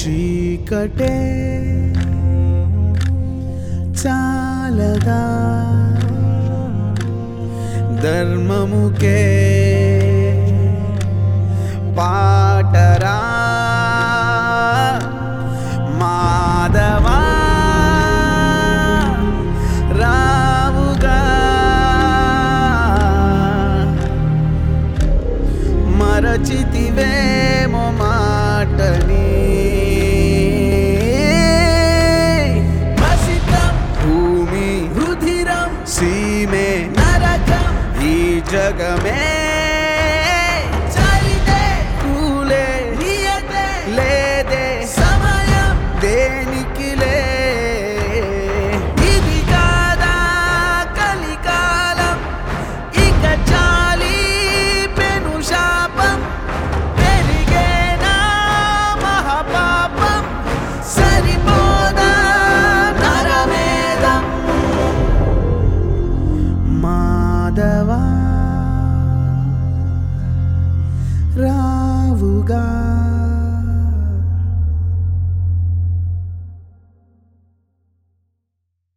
చీకటే చాలదా ధర్మముకే పాటరా మాధవా రావుగా మరచితివేమో మాటని మసితం భూమి రుధిరం సీమే నరకం ఈ జగమే చలితే కూలే నియతే లేదే సమయం దేనికిలే ఇది కాదా కలికాలం ఇక చాలి పెను శాపం పెరిగేనా మహాపాపం సరిపోదా నరమేదం మాధవా రావుగా